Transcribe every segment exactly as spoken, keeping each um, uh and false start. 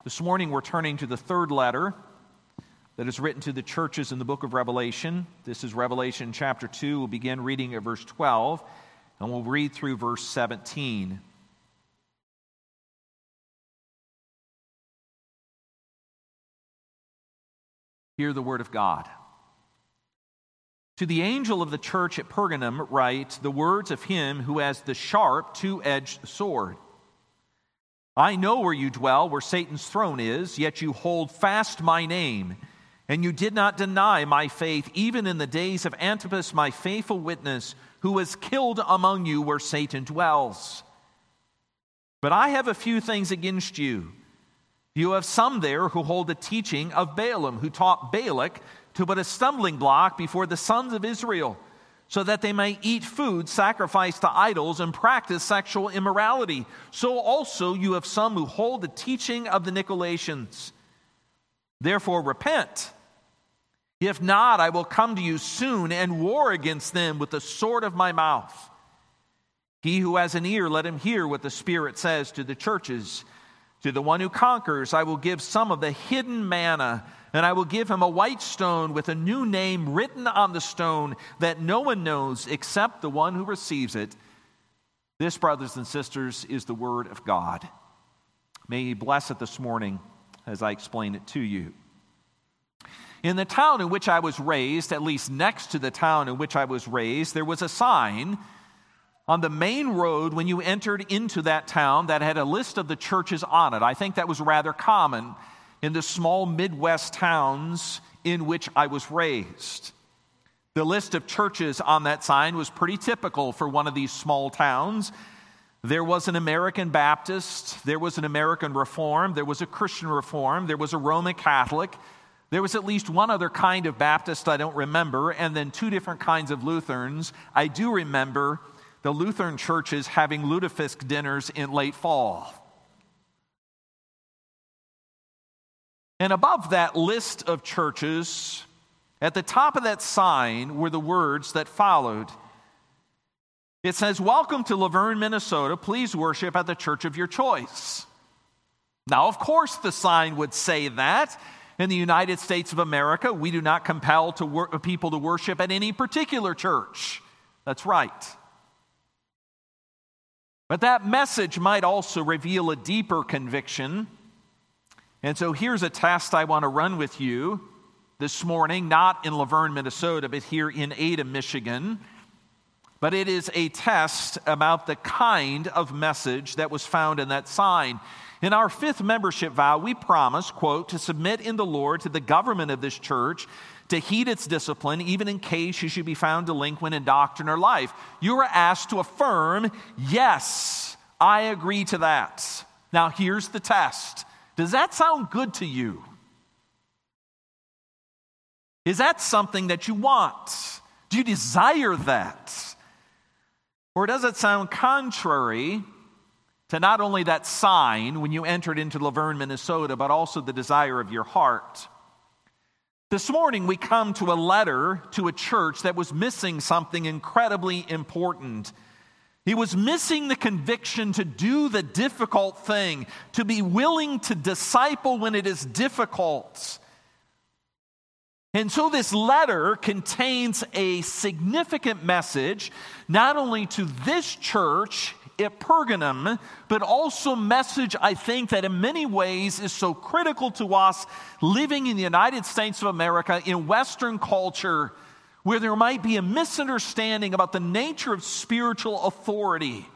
This morning we're turning to the third letter that is written to the churches in the book of Revelation. This is Revelation chapter two. We'll begin reading at verse twelve, and we'll read through verse seventeen. Hear the word of God. To the angel of the church at Pergamum write the words of him who has the sharp, two-edged sword. I know where you dwell, where Satan's throne is, yet you hold fast my name, and you did not deny my faith, even in the days of Antipas, my faithful witness, who was killed among you where Satan dwells. But I have a few things against you. You have some there who hold the teaching of Balaam, who taught Balak to put a stumbling block before the sons of Israel, so that they may eat food sacrificed to idols and practice sexual immorality. So also you have some who hold the teaching of the Nicolaitans. Therefore repent. If not, I will come to you soon and war against them with the sword of my mouth. He who has an ear, let him hear what the Spirit says to the churches. To the one who conquers, I will give some of the hidden manna, and I will give him a white stone with a new name written on the stone that no one knows except the one who receives it. This, brothers and sisters, is the word of God. May He bless it this morning as I explain it to you. In the town in which I was raised, at least next to the town in which I was raised, there was a sign on the main road when you entered into that town that had a list of the churches on it. I think that was rather common in the small Midwest towns in which I was raised. The list of churches on that sign was pretty typical for one of these small towns. There was an American Baptist, there was an American Reformed, there was a Christian Reformed, there was a Roman Catholic, there was at least one other kind of Baptist I don't remember, and then two different kinds of Lutherans. I do remember the Lutheran churches having lutefisk dinners in late fall. And above that list of churches, at the top of that sign were the words that followed. It says, "Welcome to Laverne, Minnesota. Please worship at the church of your choice." Now, of course, the sign would say that. In the United States of America, we do not compel to wor- people to worship at any particular church. That's right. But that message might also reveal a deeper conviction. And so here's a test I want to run with you this morning, not in Laverne, Minnesota, but here in Ada, Michigan. But it is a test about the kind of message that was found in that sign. In our fifth membership vow, we promise, quote, to submit in the Lord to the government of this church, to heed its discipline, even in case you should be found delinquent in doctrine or life. You are asked to affirm, yes, I agree to that. Now here's the test. Does that sound good to you? Is that something that you want? Do you desire that? Or does it sound contrary to not only that sign when you entered into Laverne, Minnesota, but also the desire of your heart? This morning we come to a letter to a church that was missing something incredibly important. He was missing the conviction to do the difficult thing, to be willing to disciple when it is difficult. And so this letter contains a significant message, not only to this church at Pergamum, but also message, I think, that in many ways is so critical to us living in the United States of America, in Western culture, where there might be a misunderstanding about the nature of spiritual authority.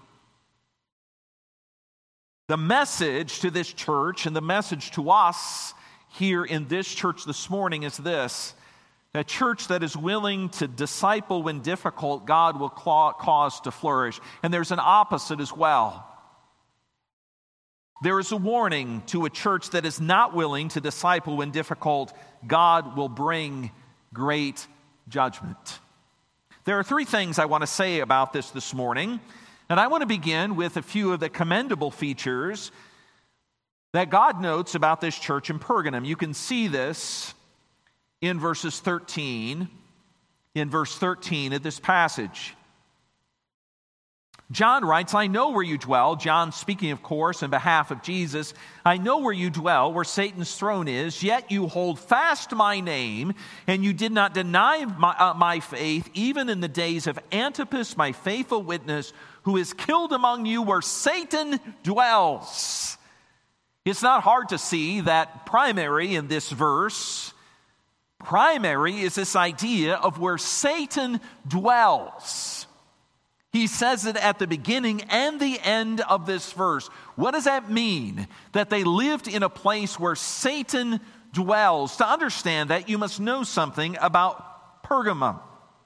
The message to this church and the message to us here in this church this morning is this: a church that is willing to disciple when difficult, God will cause to flourish. And there's an opposite as well. There is a warning to a church that is not willing to disciple when difficult. God will bring great judgment. There are three things I want to say about this this morning. And I want to begin with a few of the commendable features that God notes about this church in Pergamum. You can see this in verses thirteen, in verse thirteen of this passage. John writes, I know where you dwell. John speaking, of course, on behalf of Jesus. I know where you dwell, where Satan's throne is, yet you hold fast my name, and you did not deny my, uh, my faith, even in the days of Antipas, my faithful witness, who is killed among you where Satan dwells. It's not hard to see that primary in this verse, primary is this idea of where Satan dwells. He says it at the beginning and the end of this verse. What does that mean? That they lived in a place where Satan dwells. To understand that, you must know something about Pergamum.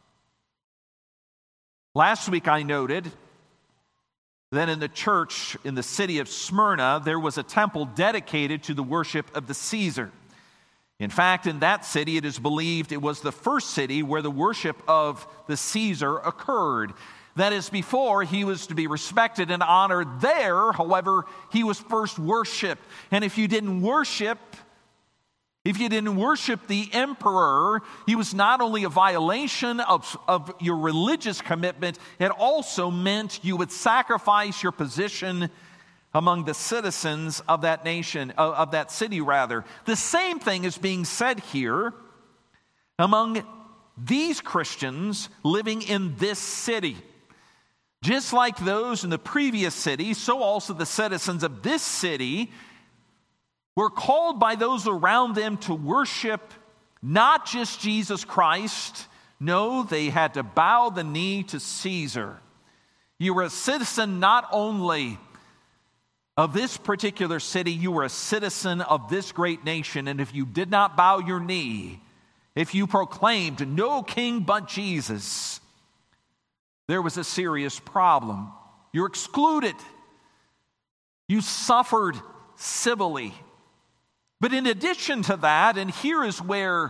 Last week I noted that in the church in the city of Smyrna, there was a temple dedicated to the worship of the Caesar. In fact, in that city, it is believed it was the first city where the worship of the Caesar occurred. That is, before he was to be respected and honored there, however, he was first worshiped. And if you didn't worship, if you didn't worship the emperor, he was not only a violation of, of your religious commitment, it also meant you would sacrifice your position among the citizens of that nation, of, of that city rather. The same thing is being said here among these Christians living in this city. Just like those in the previous city, so also the citizens of this city were called by those around them to worship not just Jesus Christ. No, they had to bow the knee to Caesar. You were a citizen not only of this particular city, you were a citizen of this great nation. And if you did not bow your knee, if you proclaimed no king but Jesus, there was a serious problem. You're excluded. You suffered civilly. But in addition to that, and here is where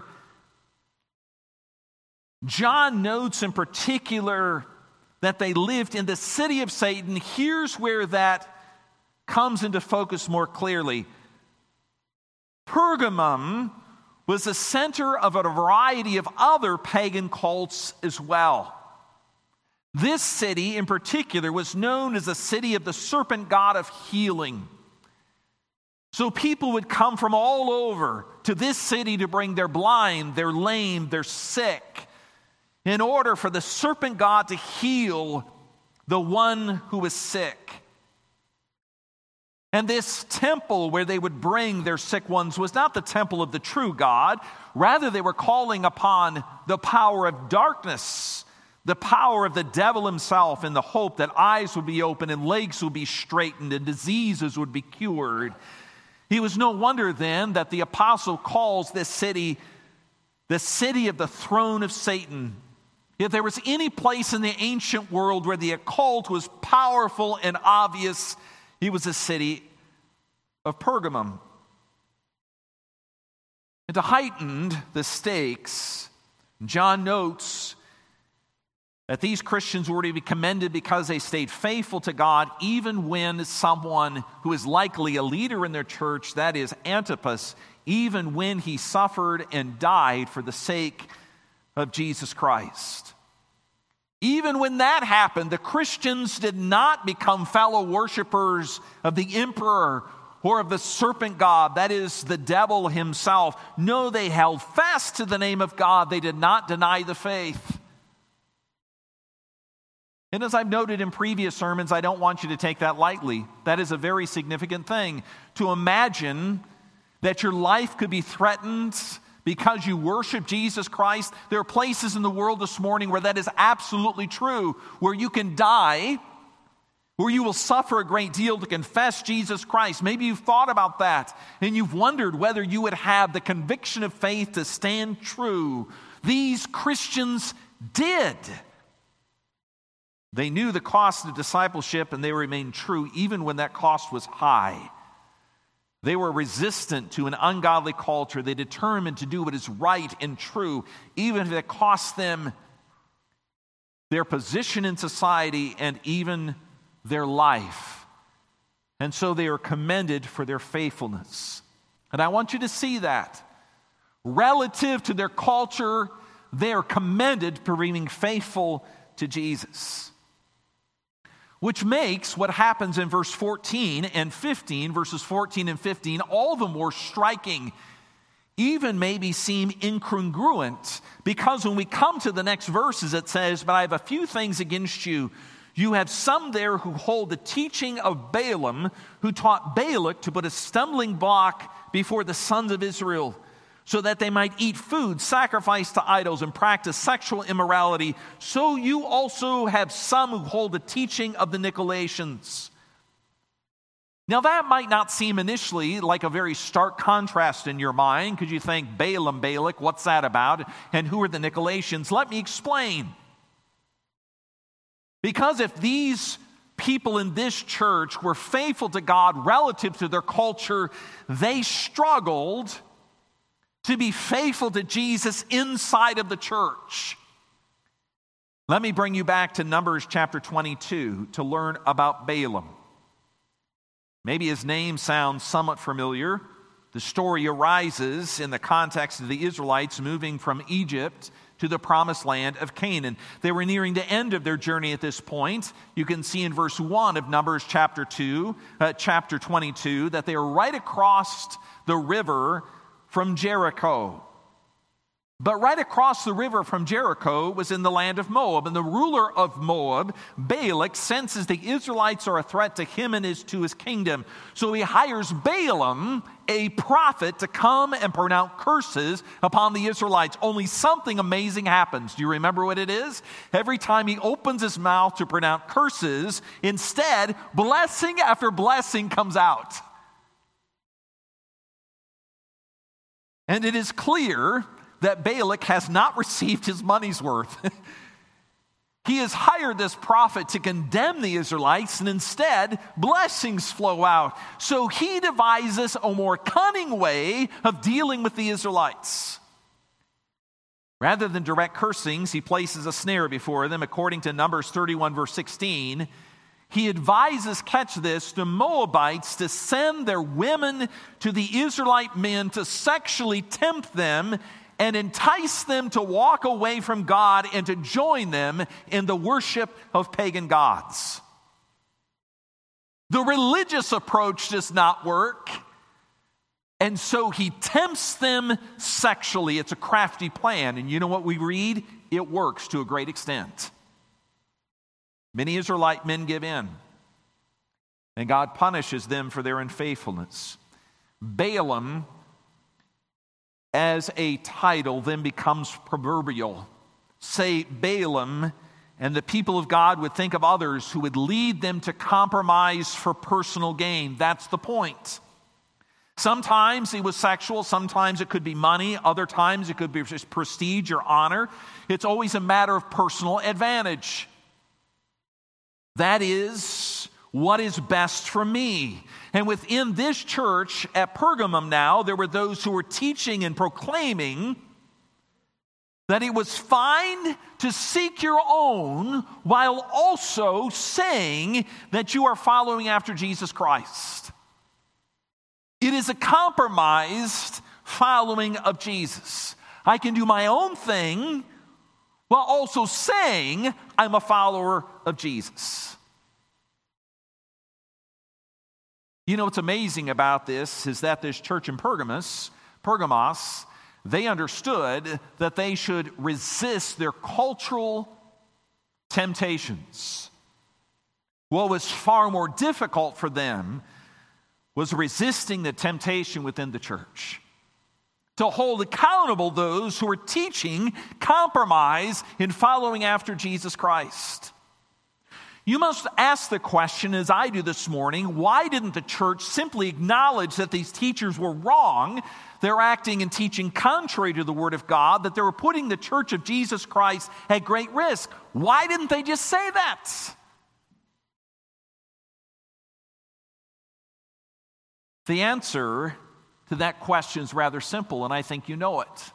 John notes in particular that they lived in the city of Satan, here's where that comes into focus more clearly. Pergamum was the center of a variety of other pagan cults as well. This city in particular was known as the city of the serpent god of healing. So people would come from all over to this city to bring their blind, their lame, their sick, in order for the serpent god to heal the one who was sick. And this temple where they would bring their sick ones was not the temple of the true God. Rather, they were calling upon the power of darkness, the power of the devil himself, in the hope that eyes would be opened and legs would be straightened and diseases would be cured. It was no wonder then that the apostle calls this city the city of the throne of Satan. If there was any place in the ancient world where the occult was powerful and obvious, it was the city of Pergamum. And to heighten the stakes, John notes that these Christians were to be commended because they stayed faithful to God even when someone who is likely a leader in their church, that is Antipas, even when he suffered and died for the sake of Jesus Christ. Even when that happened, the Christians did not become fellow worshipers of the emperor or of the serpent god, that is the devil himself. No, they held fast to the name of God. They did not deny the faith. And as I've noted in previous sermons, I don't want you to take that lightly. That is a very significant thing. To imagine that your life could be threatened because you worship Jesus Christ. There are places in the world this morning where that is absolutely true, where you can die, where you will suffer a great deal to confess Jesus Christ. Maybe you've thought about that, and you've wondered whether you would have the conviction of faith to stand true. These Christians did. They knew the cost of discipleship, and they remained true even when that cost was high. They were resistant to an ungodly culture. They determined to do what is right and true, even if it cost them their position in society and even their life. And so they are commended for their faithfulness. And I want you to see that. Relative to their culture, they are commended for remaining faithful to Jesus. which makes what happens in verse fourteen and fifteen, verses fourteen and fifteen, all the more striking, even maybe seem incongruent, because when we come to the next verses, it says, "But I have a few things against you. You have some there who hold the teaching of Balaam, who taught Balak to put a stumbling block before the sons of Israel, so that they might eat food sacrificed to idols and practice sexual immorality. So you also have some who hold the teaching of the Nicolaitans." Now that might not seem initially like a very stark contrast in your mind, because you think, Balaam, Balak, what's that about? And who are the Nicolaitans? Let me explain. Because if these people in this church were faithful to God relative to their culture, they struggled to be faithful to Jesus inside of the church. Let me bring you back to Numbers chapter twenty-two to learn about Balaam. Maybe his name sounds somewhat familiar. The story arises in the context of the Israelites moving from Egypt to the promised land of Canaan. They were nearing the end of their journey at this point. You can see in verse one of Numbers chapter two, uh, chapter twenty-two, that they are right across the river from Jericho. But right across the river from Jericho was in the land of Moab, and the ruler of Moab, Balak, senses the Israelites are a threat to him and his to his kingdom. So he hires Balaam, a prophet, to come and pronounce curses upon the Israelites. Only something amazing happens. Do you remember what it is? Every time he opens his mouth to pronounce curses, instead, blessing after blessing comes out. And it is clear that Balak has not received his money's worth. He has hired this prophet to condemn the Israelites, and instead, blessings flow out. So he devises a more cunning way of dealing with the Israelites. Rather than direct cursings, he places a snare before them. According to Numbers thirty-one, verse sixteen, he advises, catch this, the Moabites to send their women to the Israelite men to sexually tempt them and entice them to walk away from God and to join them in the worship of pagan gods. The religious approach does not work, and so he tempts them sexually. It's a crafty plan, and you know what we read? It works to a great extent. Many Israelite men give in, and God punishes them for their unfaithfulness. Balaam, as a title, then becomes proverbial. Say Balaam, and the people of God would think of others who would lead them to compromise for personal gain. That's the point. Sometimes it was sexual, sometimes it could be money, other times it could be just prestige or honor. It's always a matter of personal advantage. That is what is best for me. And within this church at Pergamum now, there were those who were teaching and proclaiming that it was fine to seek your own while also saying that you are following after Jesus Christ. It is a compromised following of Jesus. I can do my own thing while also saying I'm a follower of Jesus. You know what's amazing about this is that this church in Pergamos, Pergamos, they understood that they should resist their cultural temptations. What was far more difficult for them was resisting the temptation within the church to hold accountable those who were teaching compromise in following after Jesus Christ. You must ask the question, as I do this morning, why didn't the church simply acknowledge that these teachers were wrong? They're acting and teaching contrary to the Word of God, that they were putting the church of Jesus Christ at great risk. Why didn't they just say that? The answer to that question is rather simple, and I think you know it.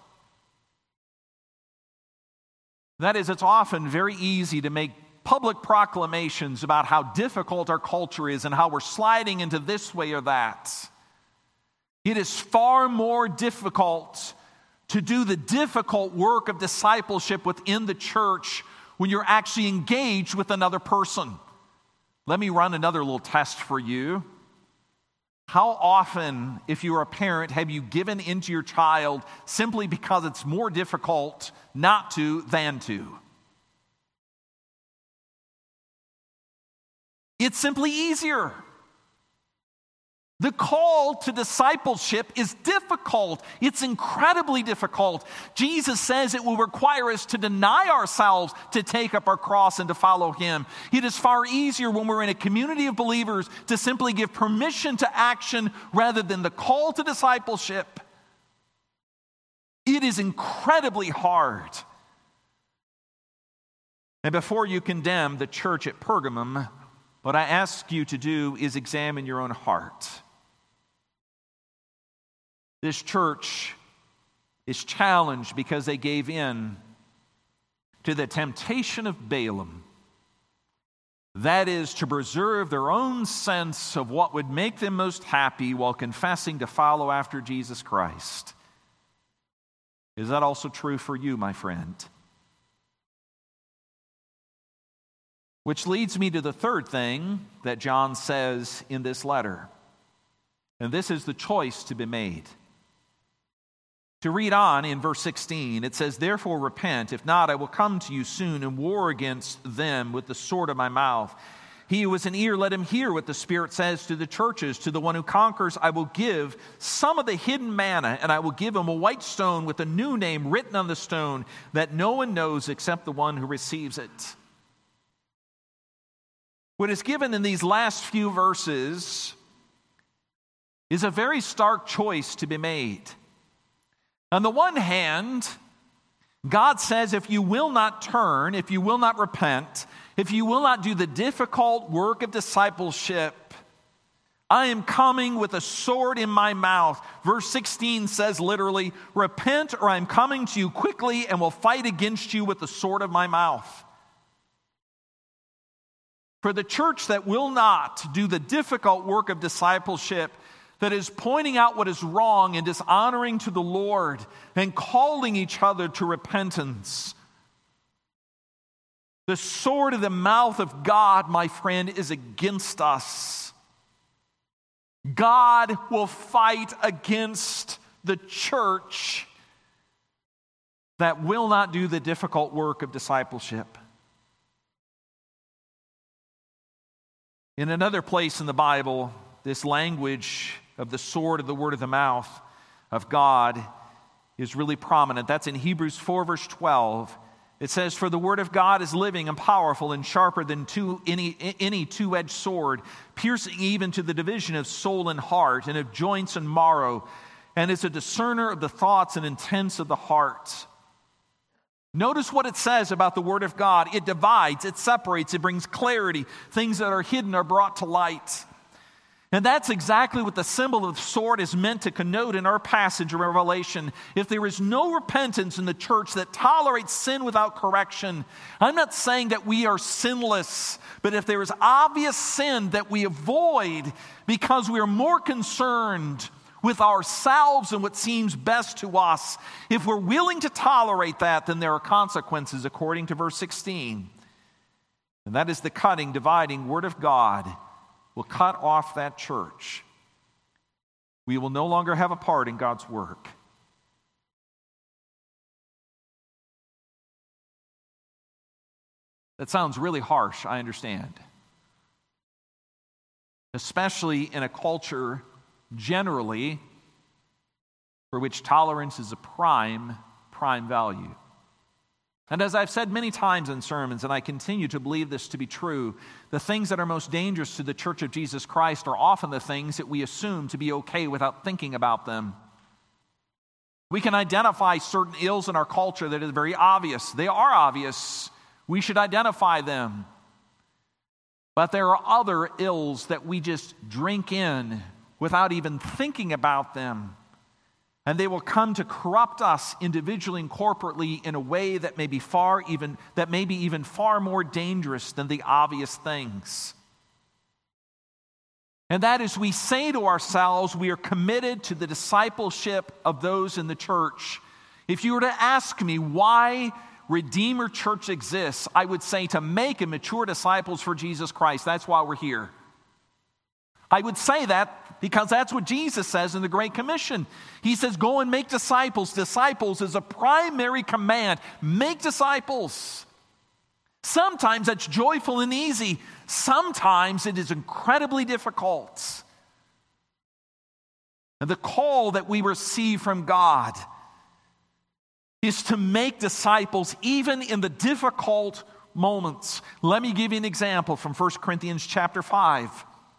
That is, it's often very easy to make public proclamations about how difficult our culture is and how we're sliding into this way or that. It is far more difficult to do the difficult work of discipleship within the church when you're actually engaged with another person. Let me run another little test for you. How often, if you're a parent, have you given into your child simply because it's more difficult not to than to? It's simply easier. The call to discipleship is difficult. It's incredibly difficult. Jesus says it will require us to deny ourselves to take up our cross and to follow Him. It is far easier when we're in a community of believers to simply give permission to action rather than the call to discipleship. It is incredibly hard. And before you condemn the church at Pergamum, what I ask you to do is examine your own heart. This church is challenged because they gave in to the temptation of Balaam. That is, to preserve their own sense of what would make them most happy while confessing to follow after Jesus Christ. Is that also true for you, my friend? Which leads me to the third thing that John says in this letter. And this is the choice to be made. To read on in verse sixteen, it says, "Therefore repent, if not, I will come to you soon and war against them with the sword of my mouth. He who has an ear, let him hear what the Spirit says to the churches. To the one who conquers, I will give some of the hidden manna, and I will give him a white stone with a new name written on the stone that no one knows except the one who receives it." What is given in these last few verses is a very stark choice to be made. On the one hand, God says, if you will not turn, if you will not repent, if you will not do the difficult work of discipleship, I am coming with a sword in my mouth. Verse sixteen says literally, "Repent, or I am coming to you quickly and will fight against you with the sword of my mouth." For the church that will not do the difficult work of discipleship, that is pointing out what is wrong and dishonoring to the Lord and calling each other to repentance, the sword of the mouth of God, my friend, is against us. God will fight against the church that will not do the difficult work of discipleship. In another place in the Bible, this language of the sword of the word of the mouth of God is really prominent. That's in Hebrews four, verse twelve. It says, "For the word of God is living and powerful and sharper than two, any, any two-edged sword, piercing even to the division of soul and heart and of joints and marrow, and is a discerner of the thoughts and intents of the heart." Notice what it says about the Word of God. It divides, it separates, it brings clarity. Things that are hidden are brought to light. And that's exactly what the symbol of the sword is meant to connote in our passage of Revelation. If there is no repentance in the church that tolerates sin without correction, I'm not saying that we are sinless, but if there is obvious sin that we avoid because we are more concerned with ourselves and what seems best to us, if we're willing to tolerate that, then there are consequences according to verse sixteen. And that is the cutting, dividing Word of God will cut off that church. We will no longer have a part in God's work. That sounds really harsh, I understand. Especially in a culture generally for which tolerance is a prime, prime value. And as I've said many times in sermons, and I continue to believe this to be true, the things that are most dangerous to the Church of Jesus Christ are often the things that we assume to be okay without thinking about them. We can identify certain ills in our culture that are very obvious. They are obvious. We should identify them. But there are other ills that we just drink in without even thinking about them. And they will come to corrupt us individually and corporately in a way that may be far even that may be even far more dangerous than the obvious things. And that is, we say to ourselves, we are committed to the discipleship of those in the church. If you were to ask me, why Redeemer Church exists, I would say to make and mature disciples for Jesus Christ. That's why we're here. I would say that because that's what Jesus says in the Great Commission. He says, go and make disciples. Disciples is a primary command. Make disciples. Sometimes that's joyful and easy. Sometimes it is incredibly difficult. And the call that we receive from God is to make disciples even in the difficult moments. Let me give you an example from First Corinthians chapter five.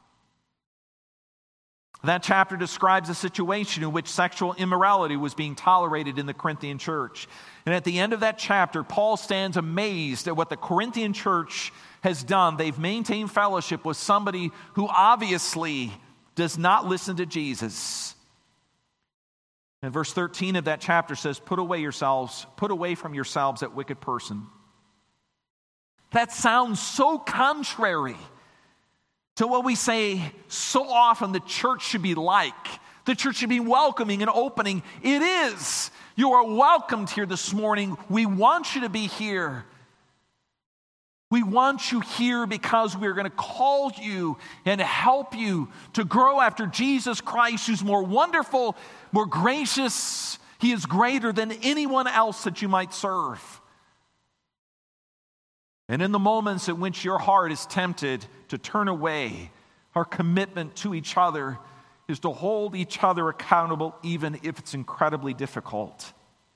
That chapter describes a situation in which sexual immorality was being tolerated in the Corinthian church. And at the end of that chapter, Paul stands amazed at what the Corinthian church has done. They've maintained fellowship with somebody who obviously does not listen to Jesus. And verse thirteen of that chapter says, put away yourselves, put away from yourselves that wicked person. That sounds so contrary to what we say so often the church should be like. The church should be welcoming and opening. It is. You are welcomed here this morning. We want you to be here. We want you here because we're going to call you and help you to grow after Jesus Christ, who's more wonderful, more gracious. He is greater than anyone else that you might serve. And in the moments in which your heart is tempted to turn away, our commitment to each other is to hold each other accountable, even if it's incredibly difficult.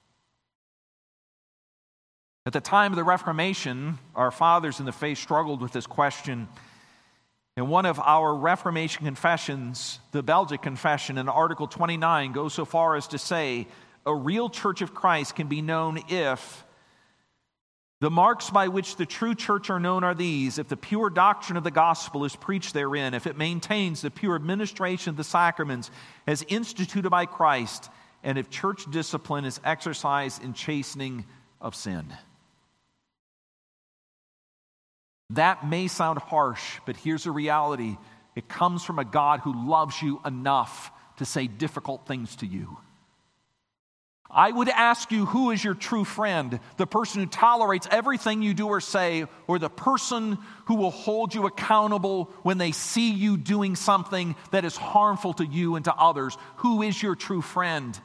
At the time of the Reformation, our fathers in the faith struggled with this question. And one of our Reformation confessions, the Belgic Confession, in Article twenty-nine, goes so far as to say, a real Church of Christ can be known if the marks by which the true church are known are these: if the pure doctrine of the gospel is preached therein, if it maintains the pure administration of the sacraments as instituted by Christ, and if church discipline is exercised in chastening of sin. That may sound harsh, but here's the reality. It comes from a God who loves you enough to say difficult things to you. I would ask you, who is your true friend? The person who tolerates everything you do or say, or the person who will hold you accountable when they see you doing something that is harmful to you and to others? Who is your true friend?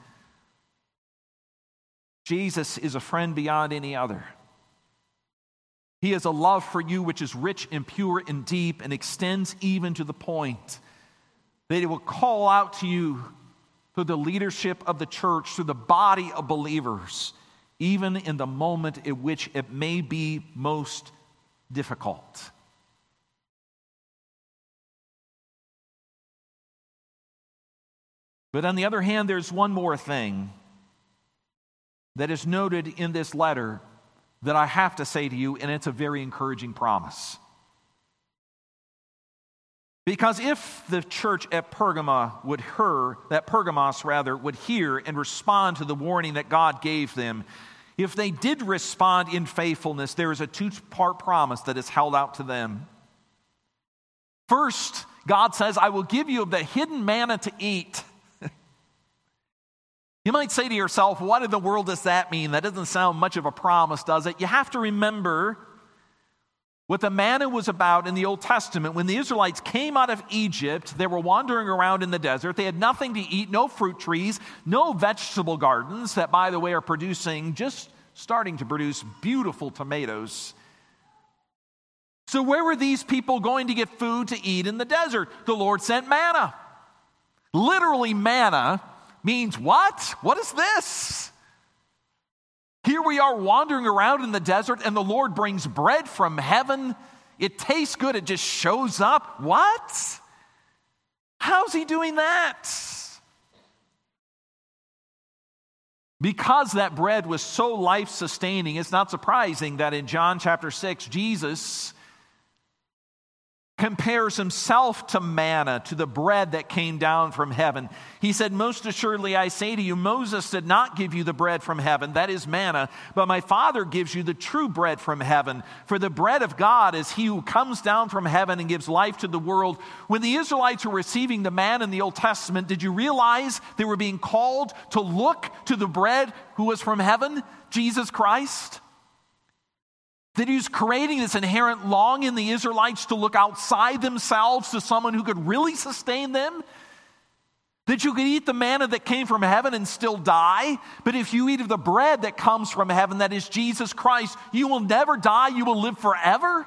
Jesus is a friend beyond any other. He has a love for you which is rich and pure and deep and extends even to the point that He will call out to you through the leadership of the church, through the body of believers, even in the moment in which it may be most difficult. But on the other hand, there's one more thing that is noted in this letter that I have to say to you, and it's a very encouraging promise. Because if the church at Pergama would hear, that Pergamos rather, would hear and respond to the warning that God gave them, if they did respond in faithfulness, there is a two-part promise that is held out to them. First, God says, I will give you the hidden manna to eat. You might say to yourself, what in the world does that mean? That doesn't sound much of a promise, does it? You have to remember what the manna was about in the Old Testament. When the Israelites came out of Egypt, they were wandering around in the desert. They had nothing to eat, no fruit trees, no vegetable gardens that, by the way, are producing, just starting to produce beautiful tomatoes. So where were these people going to get food to eat in the desert? The Lord sent manna. Literally, manna means what? What is this? Here we are wandering around in the desert and the Lord brings bread from heaven. It tastes good. It just shows up. What? How's He doing that? Because that bread was so life-sustaining, it's not surprising that in John chapter six, Jesus compares Himself to manna, to the bread that came down from heaven. He said, most assuredly I say to you, Moses did not give you the bread from heaven, that is manna, but my Father gives you the true bread from heaven. For the bread of God is He who comes down from heaven and gives life to the world. When the Israelites were receiving the manna in the Old Testament, did you realize they were being called to look to the bread who was from heaven, Jesus Christ? That he was creating this inherent longing in the Israelites to look outside themselves to someone who could really sustain them. That you could eat the manna that came from heaven and still die. But if you eat of the bread that comes from heaven, that is Jesus Christ, you will never die, you will live forever.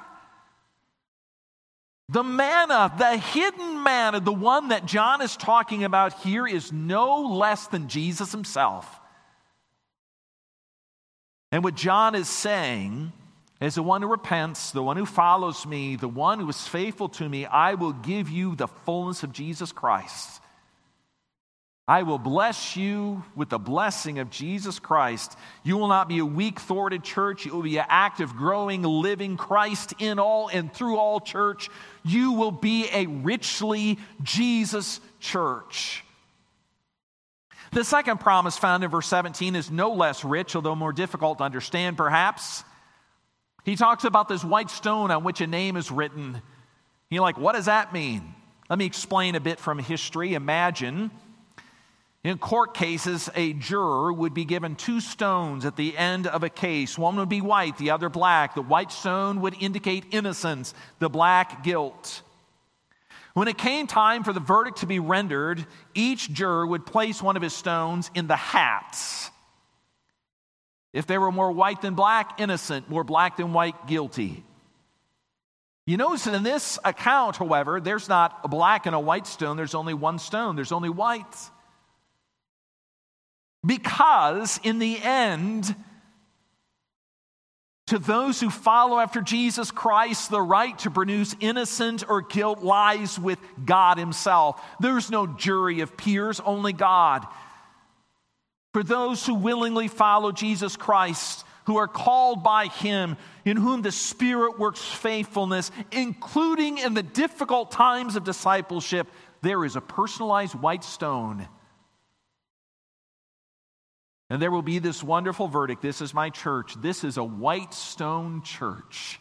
The manna, the hidden manna, the one that John is talking about here, is no less than Jesus himself. And what John is saying, as the one who repents, the one who follows me, the one who is faithful to me, I will give you the fullness of Jesus Christ. I will bless you with the blessing of Jesus Christ. You will not be a weak, thwarted church. You will be an active, growing, living Christ in all and through all church. You will be a richly Jesus church. The second promise found in verse seventeen is no less rich, although more difficult to understand perhaps. He talks about this white stone on which a name is written. You're like, what does that mean? Let me explain a bit from history. Imagine, in court cases, a juror would be given two stones at the end of a case. One would be white, the other black. The white stone would indicate innocence, the black guilt. When it came time for the verdict to be rendered, each juror would place one of his stones in the hats. If they were more white than black, innocent; more black than white, guilty. You notice that in this account, however, there's not a black and a white stone. There's only one stone. There's only white. Because in the end, to those who follow after Jesus Christ, the right to produce innocent or guilt lies with God himself. There's no jury of peers, only God. For those who willingly follow Jesus Christ, who are called by him, in whom the Spirit works faithfulness, including in the difficult times of discipleship, there is a personalized white stone. And there will be this wonderful verdict. This is my church. This is a white stone church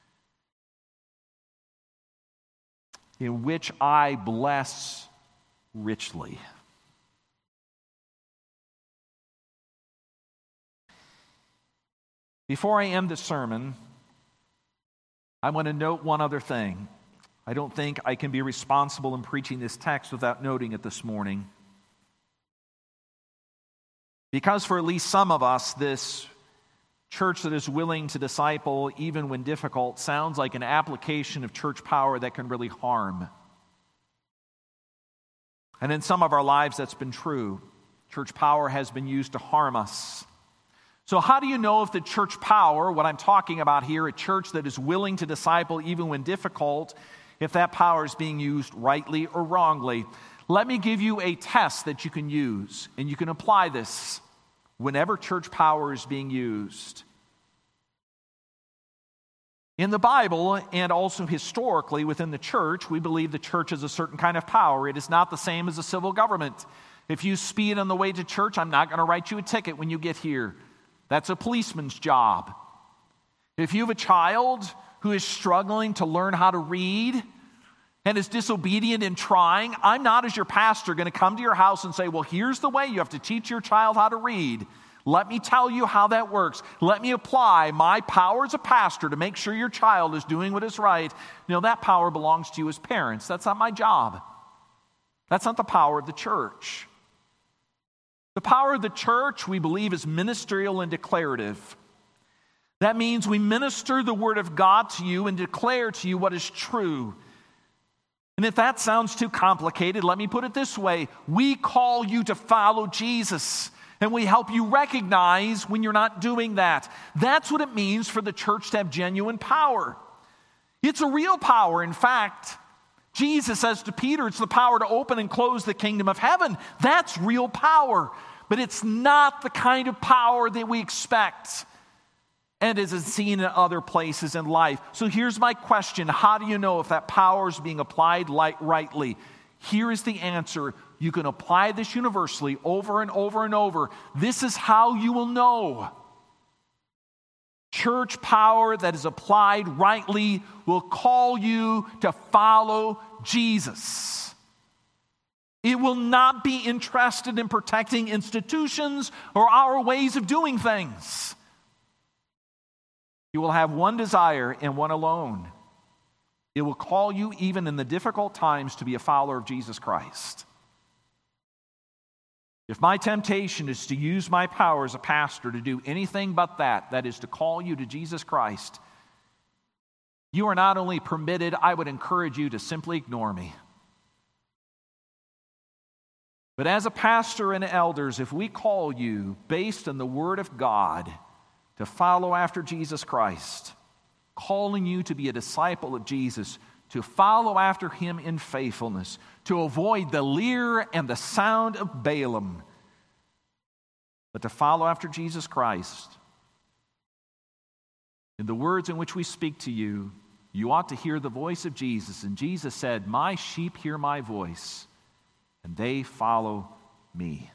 in which I bless richly. Before I end the sermon, I want to note one other thing. I don't think I can be responsible in preaching this text without noting it this morning. Because for at least some of us, this church that is willing to disciple, even when difficult, sounds like an application of church power that can really harm. And in some of our lives, that's been true. Church power has been used to harm us. So how do you know if the church power, what I'm talking about here, a church that is willing to disciple even when difficult, if that power is being used rightly or wrongly? Let me give you a test that you can use, and you can apply this whenever church power is being used. In the Bible, and also historically within the church, we believe the church is a certain kind of power. It is not the same as a civil government. If you speed on the way to church, I'm not going to write you a ticket when you get here. That's a policeman's job. If you have a child who is struggling to learn how to read and is disobedient in trying, I'm not, as your pastor, going to come to your house and say, well, here's the way you have to teach your child how to read. Let me tell you how that works. Let me apply my power as a pastor to make sure your child is doing what is right. You know, that power belongs to you as parents. That's not my job. That's not the power of the church. The power of the church, we believe, is ministerial and declarative. That means we minister the word of God to you and declare to you what is true. And if that sounds too complicated, let me put it this way. We call you to follow Jesus, and we help you recognize when you're not doing that. That's what it means for the church to have genuine power. It's a real power. In fact, Jesus says to Peter, it's the power to open and close the kingdom of heaven. That's real power. But it's not the kind of power that we expect and is seen in other places in life. So here's my question. How do you know if that power is being applied rightly? Here is the answer. You can apply this universally over and over and over. This is how you will know. Church power that is applied rightly will call you to follow Jesus. It will not be interested in protecting institutions or our ways of doing things. You will have one desire and one alone. It will call you, even in the difficult times, to be a follower of Jesus Christ. If my temptation is to use my power as a pastor to do anything but that, that is to call you to Jesus Christ, you are not only permitted, I would encourage you to simply ignore me. But as a pastor and elders, if we call you based on the Word of God to follow after Jesus Christ, calling you to be a disciple of Jesus, to follow after Him in faithfulness, to avoid the leer and the sound of Balaam, but to follow after Jesus Christ, in the words in which we speak to you, you ought to hear the voice of Jesus. And Jesus said, "My sheep hear my voice, and they follow me."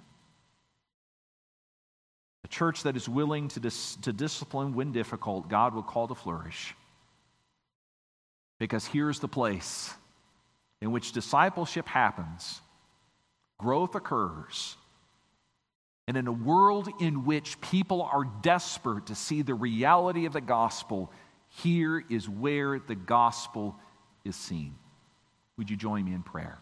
A church that is willing to, dis- to discipline when difficult, God will call to flourish. Because here's the place in which discipleship happens, growth occurs, and in a world in which people are desperate to see the reality of the gospel, here is where the gospel is seen. Would you join me in prayer?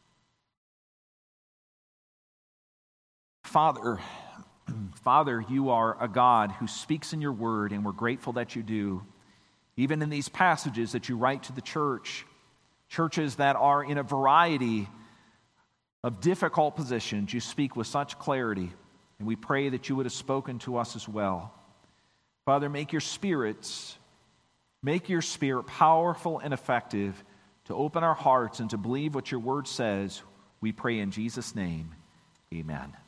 Father, Father, you are a God who speaks in your word, and we're grateful that you do. Even in these passages that you write to the church, churches that are in a variety of difficult positions, you speak with such clarity, and we pray that you would have spoken to us as well. Father, make your spirits, make your spirit powerful and effective to open our hearts and to believe what your word says. We pray in Jesus' name, amen.